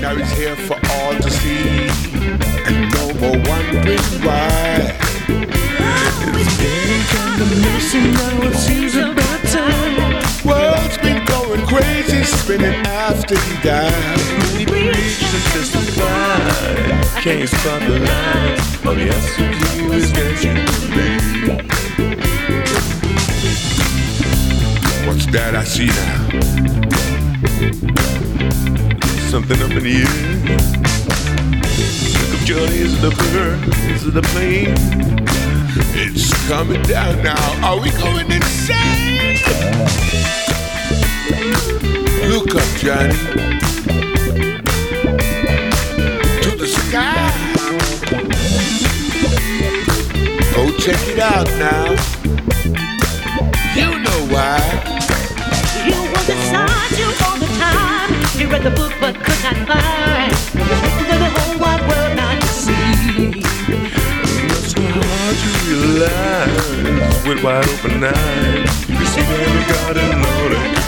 Now he's here for all to see, and no more wondering why. It's getting kind of messy now, it seems about time. World's been going crazy, spinning after he died. We preach and testify, can't stop the lie. All he has to do is get you to believe. What's that I see now? Something up in the air. Look up, Johnny, is it the bird? Is it the plane? It's coming down now. Are we going insane? Look up, Johnny, to the sky. Go check it out now. You know why. You was inside you all the time. You read the book but could not find. For the whole wide world now to see. It's so hard to realize with wide open eyes. You can see the heaven God and Lord.